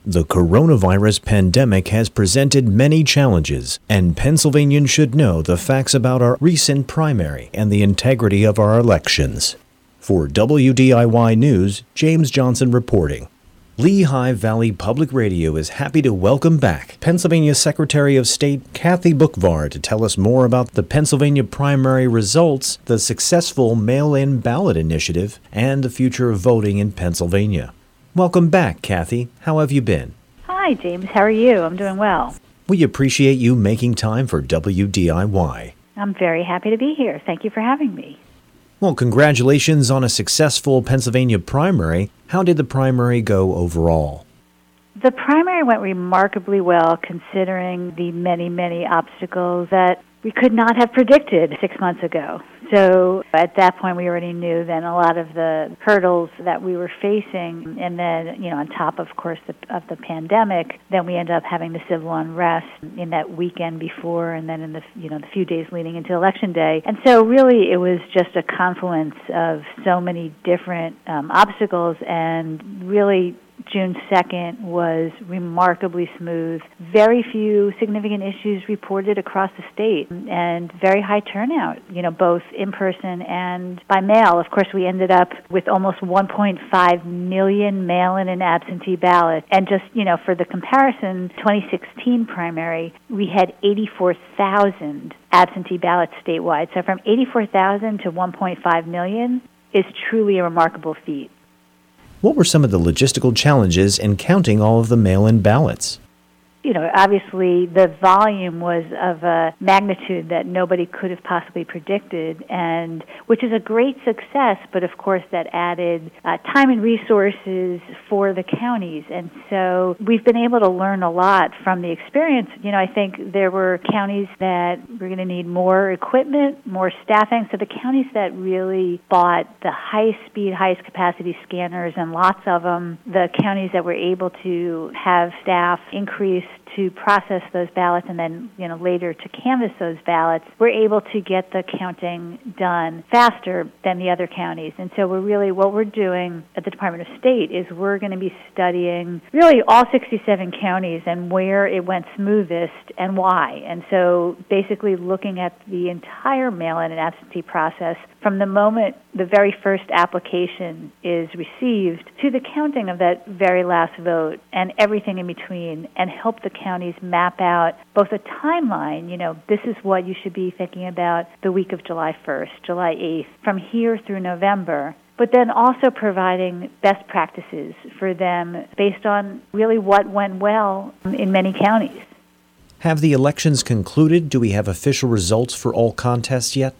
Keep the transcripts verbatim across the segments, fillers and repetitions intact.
The coronavirus pandemic has presented many challenges, and Pennsylvanians should know the facts about our recent primary and the integrity of our elections. For W D I Y News, James Johnson reporting. Lehigh Valley Public Radio is happy to welcome back Pennsylvania Secretary of State Kathy Boockvar to tell us more about the Pennsylvania primary results, the successful mail-in ballot initiative, and the future of voting in Pennsylvania. Welcome back, Kathy. How have you been? Hi, James. How are you? I'm doing well. We appreciate you making time for W D I Y. I'm very happy to be here. Thank you for having me. Well, congratulations on a successful Pennsylvania primary. How did the primary go overall? The primary went remarkably well considering the many, many obstacles that we could not have predicted six months ago. So at that point, we already knew then a lot of the hurdles that we were facing. And then, you know, on top, of course, the, of the pandemic, then we ended up having the civil unrest in that weekend before and then in the, you know, the few days leading into Election Day. And so really it was just a confluence of so many different um, obstacles, and really June second was remarkably smooth. Very few significant issues reported across the state, and very high turnout, you know, both in person and by mail. Of course, we ended up with almost one point five million mail-in and absentee ballots. And just, you know, for the comparison, twenty sixteen primary, we had eighty-four thousand absentee ballots statewide. So from eighty-four thousand to one point five million is truly a remarkable feat. What were some of the logistical challenges in counting all of the mail-in ballots? You know, obviously the volume was of a magnitude that nobody could have possibly predicted, and which is a great success, but of course that added uh, time and resources for the counties. And so we've been able to learn a lot from the experience. You know, I think there were counties that were going to need more equipment, more staffing. So the counties that really bought the highest speed, highest capacity scanners, and lots of them, the counties that were able to have staff increase to process those ballots and then, you know, later to canvass those ballots, we're able to get the counting done faster than the other counties. And so we're really, what we're doing at the Department of State is we're going to be studying really all sixty-seven counties and where it went smoothest and why. And so basically looking at the entire mail-in and absentee process from the moment the very first application is received to the counting of that very last vote and everything in between, and help the counties map out both a timeline, you know, this is what you should be thinking about the week of July first, July eighth, from here through November, but then also providing best practices for them based on really what went well in many counties. Have the elections concluded? Do we have official results for all contests yet?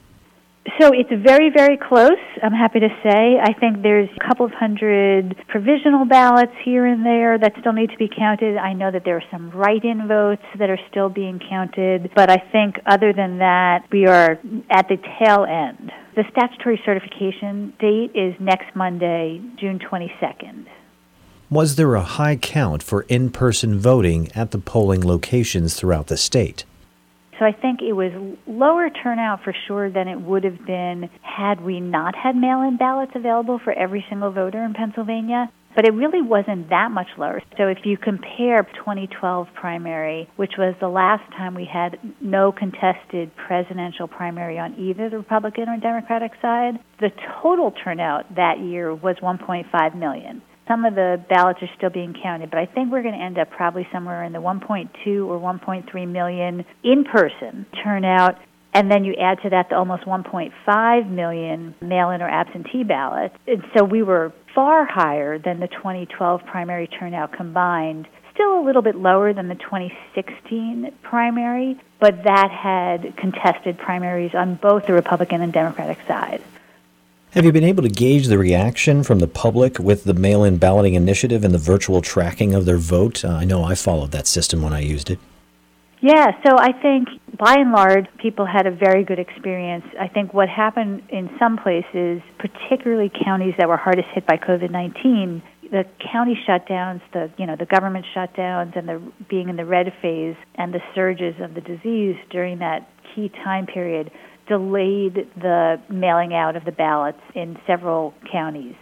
So it's very, very close, I'm happy to say. I think there's a couple of hundred provisional ballots here and there that still need to be counted. I know that there are some write-in votes that are still being counted, but I think other than that, we are at the tail end. The statutory certification date is next Monday, June twenty-second. Was there a high count for in-person voting at the polling locations throughout the state? So I think it was lower turnout for sure than it would have been had we not had mail-in ballots available for every single voter in Pennsylvania. But it really wasn't that much lower. So if you compare twenty twelve primary, which was the last time we had no contested presidential primary on either the Republican or Democratic side, the total turnout that year was one point five million. Some of the ballots are still being counted, but I think we're going to end up probably somewhere in the one point two or one point three million in-person turnout, and then you add to that the almost one point five million mail-in or absentee ballots. And so we were far higher than the twenty twelve primary turnout combined, still a little bit lower than the twenty sixteen primary, but that had contested primaries on both the Republican and Democratic side. Have you been able to gauge the reaction from the public with the mail-in balloting initiative and the virtual tracking of their vote? Uh, I know I followed that system when I used it. Yeah, so I think by and large, people had a very good experience. I think what happened in some places, particularly counties that were hardest hit by COVID nineteen, the county shutdowns, the you know the government shutdowns, and the being in the red phase, and the surges of the disease during that key time period delayed the mailing out of the ballots in several counties.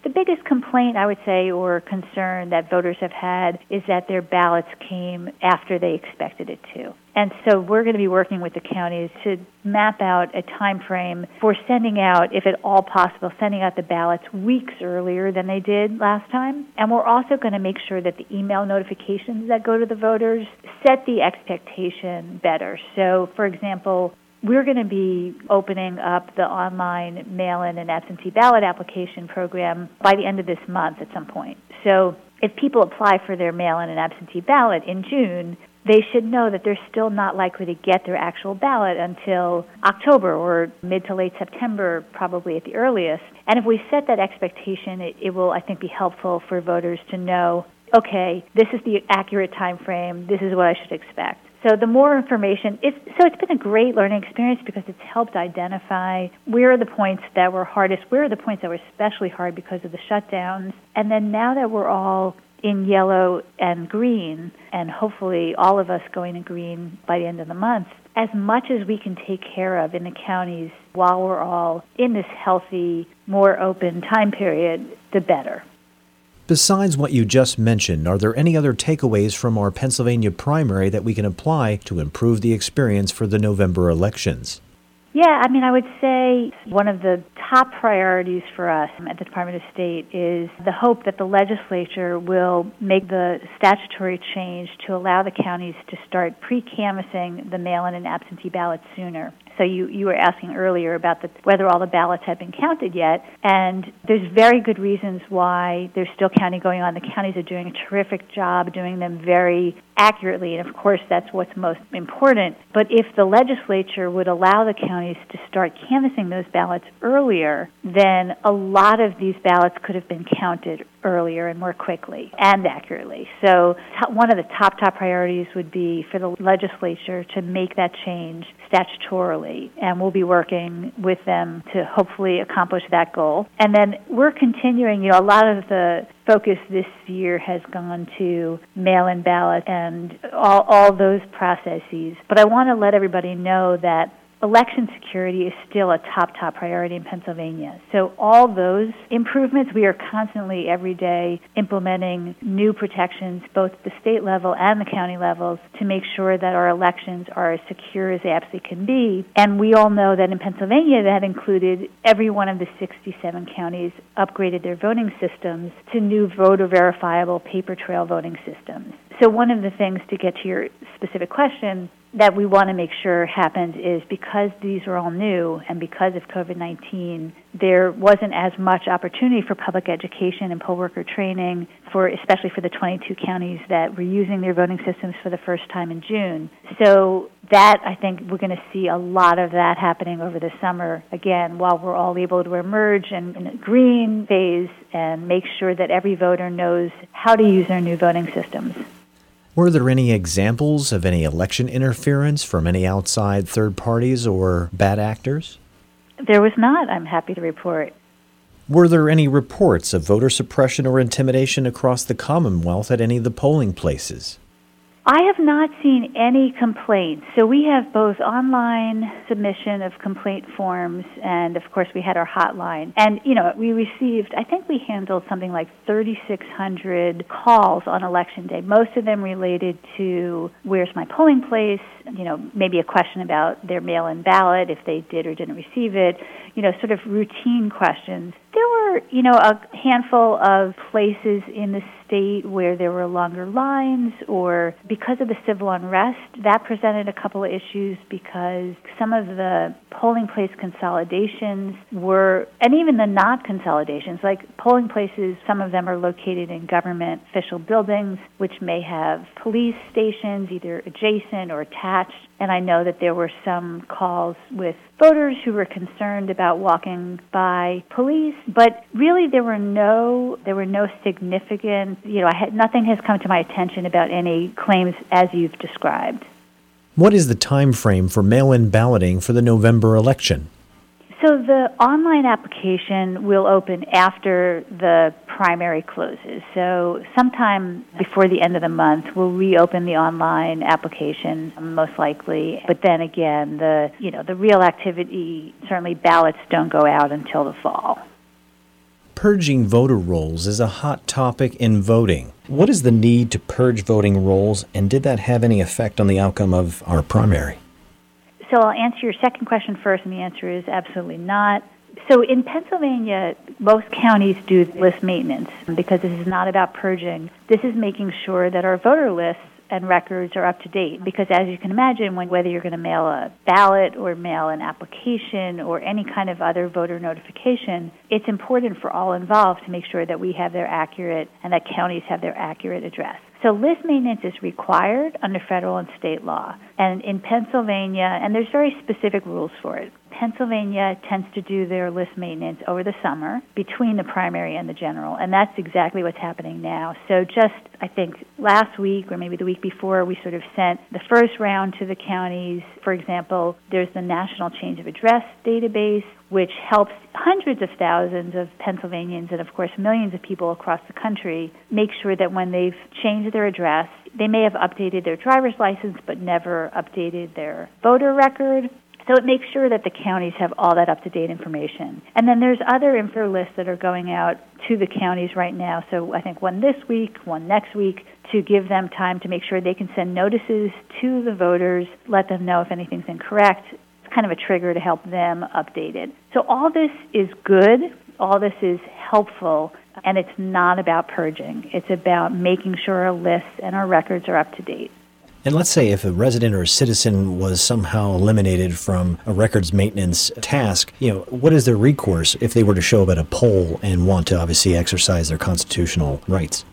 The biggest complaint, I would say, or concern that voters have had is that their ballots came after they expected it to. And so we're going to be working with the counties to map out a time frame for sending out, if at all possible, sending out the ballots weeks earlier than they did last time. And we're also going to make sure that the email notifications that go to the voters set the expectation better. So, for example, we're going to be opening up the online mail-in and absentee ballot application program by the end of this month at some point. So if people apply for their mail-in and absentee ballot in June, they should know that they're still not likely to get their actual ballot until October or mid to late September, probably at the earliest. And if we set that expectation, it, it will, I think, be helpful for voters to know, okay, this is the accurate time frame, this is what I should expect. So the more information, it's, so it's been a great learning experience because it's helped identify where are the points that were hardest, where are the points that were especially hard because of the shutdowns. And then now that we're all in yellow and green, and hopefully all of us going to green by the end of the month, as much as we can take care of in the counties while we're all in this healthy, more open time period, the better. Besides what you just mentioned, are there any other takeaways from our Pennsylvania primary that we can apply to improve the experience for the November elections? Yeah, I mean, I would say one of the top priorities for us at the Department of State is the hope that the legislature will make the statutory change to allow the counties to start pre-canvassing the mail-in and absentee ballots sooner. So you, you were asking earlier about the, whether all the ballots have been counted yet, and there's very good reasons why there's still counting going on. The counties are doing a terrific job doing them very accurately, and of course that's what's most important. But if the legislature would allow the counties to start canvassing those ballots earlier, then a lot of these ballots could have been counted earlier and more quickly and accurately. So one of the top, top priorities would be for the legislature to make that change statutorily, and we'll be working with them to hopefully accomplish that goal. And then we're continuing, you know, a lot of the focus this year has gone to mail-in ballot and all, all those processes. But I want to let everybody know that election security is still a top, top priority in Pennsylvania. So all those improvements, we are constantly, every day, implementing new protections, both at the state level and the county levels, to make sure that our elections are as secure as they absolutely can be. And we all know that in Pennsylvania, that included every one of the sixty-seven counties upgraded their voting systems to new voter-verifiable paper trail voting systems. So one of the things, to get to your specific question, that we want to make sure happens is because these are all new and because of COVID nineteen, there wasn't as much opportunity for public education and poll worker training, for especially for the twenty-two counties that were using their voting systems for the first time in June. So that, I think, we're going to see a lot of that happening over the summer, again, while we're all able to emerge in, in a green phase and make sure that every voter knows how to use their new voting systems. Were there any examples of any election interference from any outside third parties or bad actors? There was not, I'm happy to report. Were there any reports of voter suppression or intimidation across the Commonwealth at any of the polling places? I have not seen any complaints. So we have both online submission of complaint forms, and of course we had our hotline. And, you know, we received, I think we handled something like thirty-six hundred calls on Election Day, most of them related to where's my polling place, you know, maybe a question about their mail-in ballot, if they did or didn't receive it, you know, sort of routine questions. There were, you know, a handful of places in the state where there were longer lines, or because of the civil unrest, that presented a couple of issues because some of the polling place consolidations were, and even the not consolidations, like polling places, some of them are located in government official buildings, which may have police stations either adjacent or attached. And I know that there were some calls with voters who were concerned about walking by police, but really there were no there were no significant, you know, I had, nothing has come to my attention about any claims as you've described. What is the time frame for mail-in balloting for the November election? So the online application will open after the primary closes. So sometime before the end of the month, we'll reopen the online application, most likely. But then again, the you know the real activity, certainly ballots don't go out until the fall. Purging voter rolls is a hot topic in voting. What is the need to purge voting rolls, and did that have any effect on the outcome of our primary? So I'll answer your second question first, and the answer is absolutely not. So in Pennsylvania, most counties do list maintenance because this is not about purging. This is making sure that our voter lists and records are up to date, because as you can imagine, when, whether you're going to mail a ballot or mail an application or any kind of other voter notification, it's important for all involved to make sure that we have their accurate and that counties have their accurate address. So list maintenance is required under federal and state law. And in Pennsylvania, and there's very specific rules for it, Pennsylvania tends to do their list maintenance over the summer between the primary and the general, and that's exactly what's happening now. So just, I think, last week or maybe the week before, we sort of sent the first round to the counties. For example, there's the National Change of Address database, which helps hundreds of thousands of Pennsylvanians and, of course, millions of people across the country make sure that when they've changed their address, they may have updated their driver's license but never updated their voter record. So it makes sure that the counties have all that up-to-date information. And then there's other info lists that are going out to the counties right now. So I think one this week, one next week, to give them time to make sure they can send notices to the voters, let them know if anything's incorrect. It's kind of a trigger to help them update it. So all this is good. All this is helpful. And it's not about purging. It's about making sure our lists and our records are up to date. And let's say if a resident or a citizen was somehow eliminated from a records maintenance task, you know, what is their recourse if they were to show up at a poll and want to obviously exercise their constitutional rights?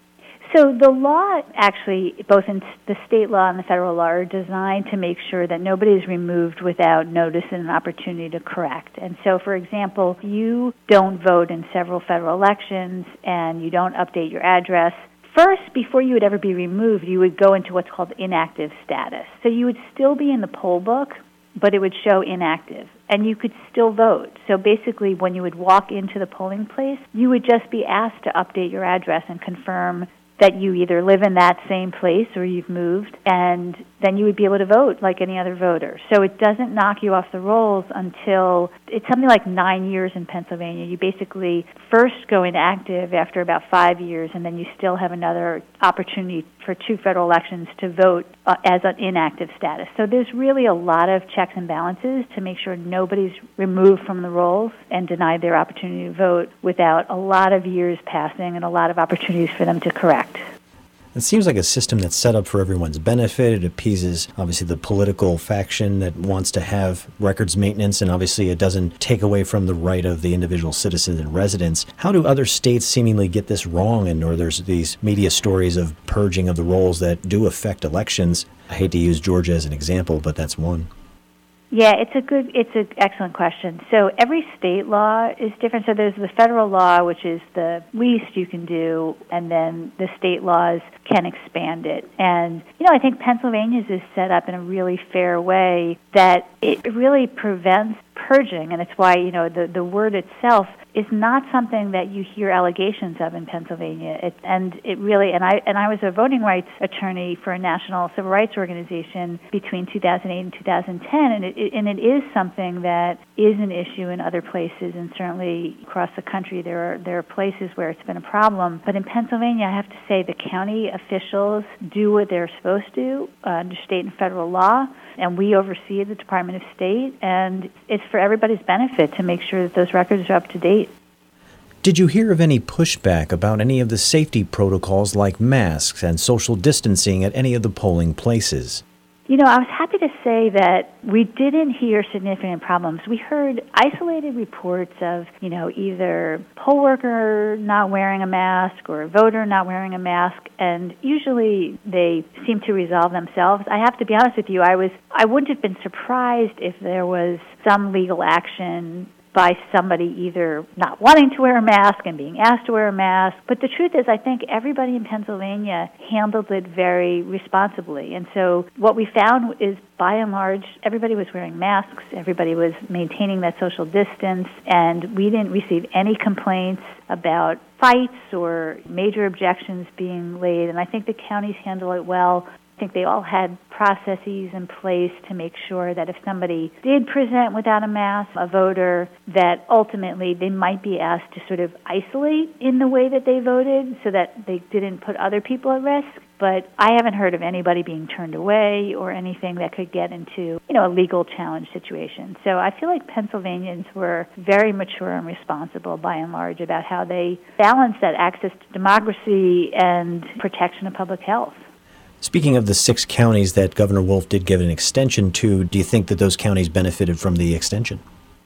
So the law actually, both in the state law and the federal law, are designed to make sure that nobody is removed without notice and an opportunity to correct. And so, for example, if you don't vote in several federal elections and you don't update your address, first, before you would ever be removed, you would go into what's called inactive status. So you would still be in the poll book, but it would show inactive, and you could still vote. So basically, when you would walk into the polling place, you would just be asked to update your address and confirm that you either live in that same place or you've moved, and then you would be able to vote like any other voter. So it doesn't knock you off the rolls until it's something like nine years in Pennsylvania. You basically first go inactive after about five years, and then you still have another opportunity for two federal elections to vote uh, as an inactive status. So there's really a lot of checks and balances to make sure nobody's removed from the rolls and denied their opportunity to vote without a lot of years passing and a lot of opportunities for them to correct. It seems like a system that's set up for everyone's benefit. It appeases, obviously, the political faction that wants to have records maintenance, and obviously it doesn't take away from the right of the individual citizens and residents. How do other states seemingly get this wrong, and or there's these media stories of purging of the rolls that do affect elections? I hate to use Georgia as an example, but that's one. Yeah, it's a good, it's an excellent question. So every state law is different. So there's the federal law, which is the least you can do, and then the state laws can expand it. And, you know, I think Pennsylvania's is set up in a really fair way that it really prevents purging, and it's why, you know, the, the word itself is not something that you hear allegations of in Pennsylvania. It, and it really, and I and I was a voting rights attorney for a national civil rights organization between two thousand eight and two thousand ten, and it, it and it is something that is an issue in other places, and certainly across the country there are there are places where it's been a problem. But in Pennsylvania, I have to say the county officials do what they're supposed to do uh, under state and federal law, and we oversee the Department of State, and it's for everybody's benefit to make sure that those records are up to date. Did you hear of any pushback about any of the safety protocols like masks and social distancing at any of the polling places? You know, I was happy to say that we didn't hear significant problems. We heard isolated reports of, you know, either poll worker not wearing a mask or a voter not wearing a mask, and usually they seem to resolve themselves. I have to be honest with you, I was I wouldn't have been surprised if there was some legal action by somebody either not wanting to wear a mask and being asked to wear a mask. But the truth is, I think everybody in Pennsylvania handled it very responsibly. And so what we found is, by and large, everybody was wearing masks, everybody was maintaining that social distance, and we didn't receive any complaints about fights or major objections being laid. And I think the counties handle it well. I think they all had processes in place to make sure that if somebody did present without a mask, a voter, that ultimately they might be asked to sort of isolate in the way that they voted so that they didn't put other people at risk. But I haven't heard of anybody being turned away or anything that could get into, you know, a legal challenge situation. So I feel like Pennsylvanians were very mature and responsible by and large about how they balance that access to democracy and protection of public health. Speaking of the six counties that Governor Wolf did give an extension to, do you think that those counties benefited from the extension?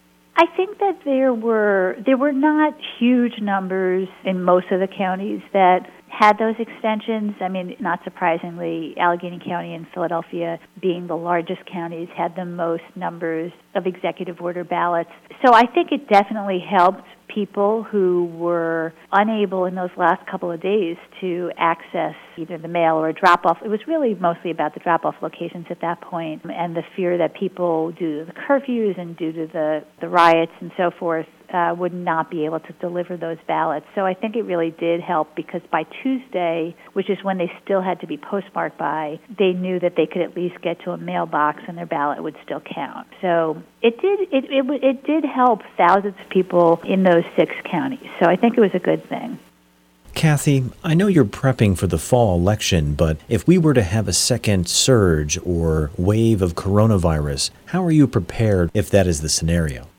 I think that there were there were not huge numbers in most of the counties that had those extensions. I mean, not surprisingly, Allegheny County and Philadelphia, being the largest counties, had the most numbers of executive order ballots. So I think it definitely helped people who were unable in those last couple of days to access either the mail or a drop-off. It was really mostly about the drop-off locations at that point, and the fear that people, due to the curfews and due to the, the riots and so forth, uh, would not be able to deliver those ballots. So I think it really did help, because by Tuesday, which is when they still had to be postmarked by, they knew that they could at least get to a mailbox and their ballot would still count. So it did it it, it did help thousands of people in those six counties. So I think it was a good thing. Kathy, I know you're prepping for the fall election, but if we were to have a second surge or wave of coronavirus, how are you prepared if that is the scenario?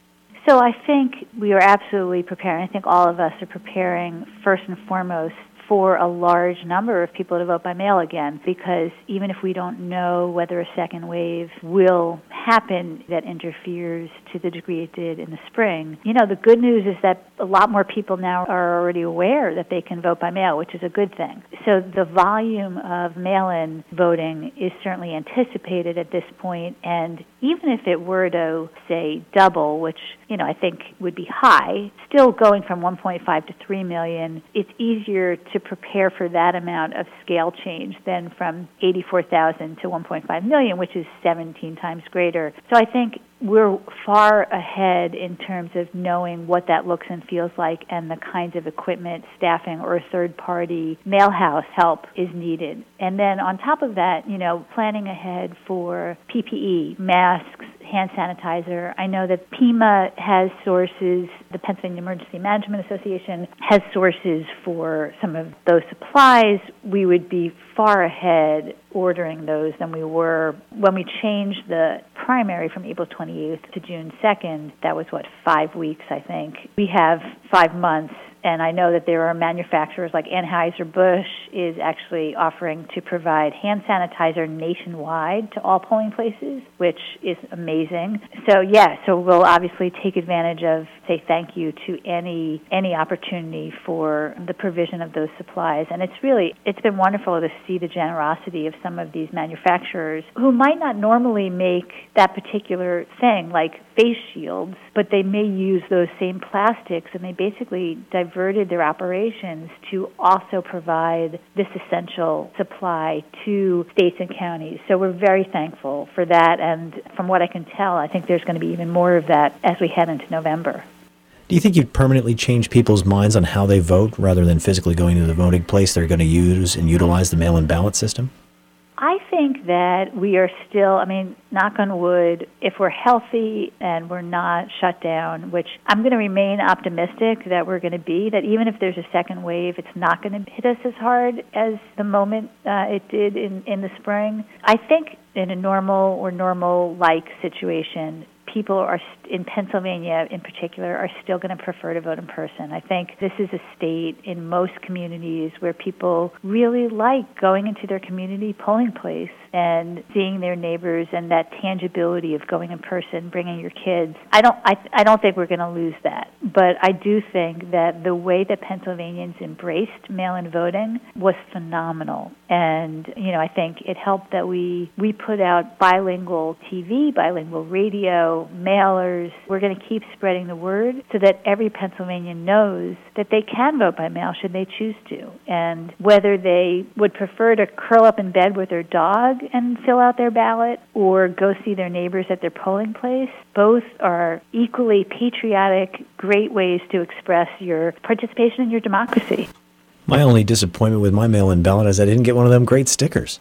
So I think we are absolutely preparing. I think all of us are preparing first and foremost for a large number of people to vote by mail again, because even if we don't know whether a second wave will happen that interferes to the degree it did in the spring, you know, the good news is that a lot more people now are already aware that they can vote by mail, which is a good thing. So the volume of mail-in voting is certainly anticipated at this point, and even if it were to, say, double, which, you know, I think would be high, still going from one point five to three million, it's easier to prepare for that amount of scale change than from eighty-four thousand to one point five million, which is seventeen times greater. So I think we're far ahead in terms of knowing what that looks and feels like, and the kinds of equipment, staffing, or third-party mail house help is needed. And then on top of that, you know, planning ahead for P P E, masks, hand sanitizer. I know that PEMA has sources, the Pennsylvania Emergency Management Association has sources for some of those supplies. We would be far ahead ordering those than we were when we changed the primary from April twenty-eighth to June second. That was, what, five weeks, I think. We have five months. And I know that there are manufacturers like Anheuser-Busch is actually offering to provide hand sanitizer nationwide to all polling places, which is amazing. So, yeah, so we'll obviously take advantage of, say thank you to any any opportunity for the provision of those supplies. And it's really, it's been wonderful to see the generosity of some of these manufacturers who might not normally make that particular thing, like face shields, but they may use those same plastics, and they basically diverted their operations to also provide this essential supply to states and counties. So we're very thankful for that, and from what I can tell, I think there's going to be even more of that as we head into November. Do you think you'd permanently change people's minds on how they vote rather than physically going to the voting place? They're going to use and utilize the mail-in ballot system? I think that we are still, I mean, knock on wood, if we're healthy and we're not shut down, which I'm going to remain optimistic that we're going to be, that even if there's a second wave, it's not going to hit us as hard as the moment uh, it did in, in the spring. I think in a normal or normal-like situation, people are in Pennsylvania in particular are still going to prefer to vote in person. I think this is a state in most communities where people really like going into their community polling place and seeing their neighbors, and that tangibility of going in person, bringing your kids. I don't I, I don't think we're going to lose that. But I do think that the way that Pennsylvanians embraced mail-in voting was phenomenal. And, you know, I think it helped that we, we put out bilingual T V, bilingual radio, mailers. We're going to keep spreading the word so that every Pennsylvanian knows that they can vote by mail should they choose to. And whether they would prefer to curl up in bed with their dog and fill out their ballot or go see their neighbors at their polling place, both are equally patriotic, great ways to express your participation in your democracy. My only disappointment with my mail-in ballot is I didn't get one of them great stickers.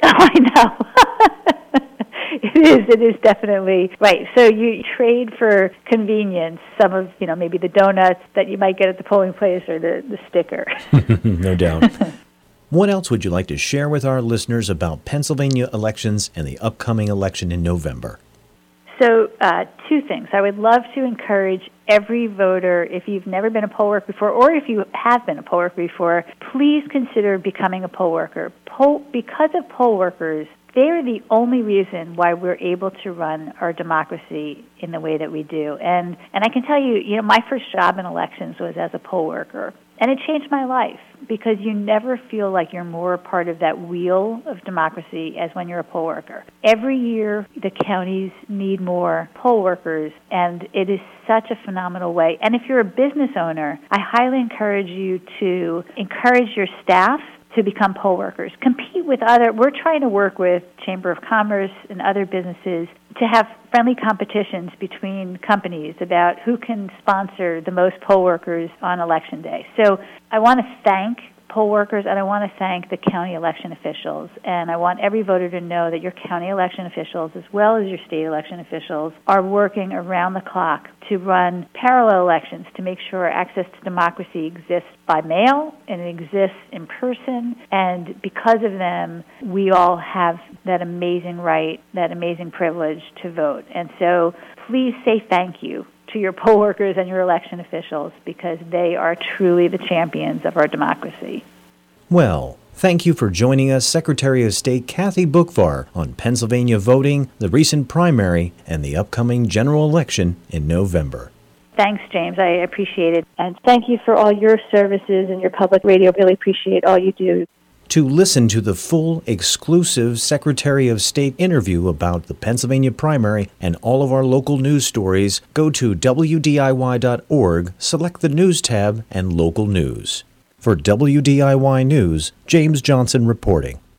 Oh, I know. It is. It is definitely right. So you trade for convenience some of, you know, maybe the donuts that you might get at the polling place or the, the sticker. No doubt. What else would you like to share with our listeners about Pennsylvania elections and the upcoming election in November? So uh, two things. I would love to encourage every voter, if you've never been a poll worker before, or if you have been a poll worker before, please consider becoming a poll worker. Poll, because of poll workers, they're the only reason why we're able to run our democracy in the way that we do. And and I can tell you, you know, my first job in elections was as a poll worker. And it changed my life because you never feel like you're more a part of that wheel of democracy as when you're a poll worker. Every year, the counties need more poll workers, and it is such a phenomenal way. And if you're a business owner, I highly encourage you to encourage your staff to become poll workers. Compete with other, we're trying to work with Chamber of Commerce and other businesses to have friendly competitions between companies about who can sponsor the most poll workers on Election Day. So I want to thank poll workers, and I want to thank the county election officials. And I want every voter to know that your county election officials, as well as your state election officials, are working around the clock to run parallel elections to make sure access to democracy exists by mail and it exists in person. And because of them, we all have that amazing right, that amazing privilege to vote. And so please say thank you to your poll workers and your election officials, because they are truly the champions of our democracy. Well, thank you for joining us, Secretary of State Kathy Boockvar, on Pennsylvania voting, the recent primary, and the upcoming general election in November. Thanks, James. I appreciate it. And thank you for all your services and your public radio. Really appreciate all you do. To listen to the full, exclusive Secretary of State interview about the Pennsylvania primary and all of our local news stories, go to W D I Y dot org, select the News tab, and Local News. For W D I Y News, James Johnson reporting.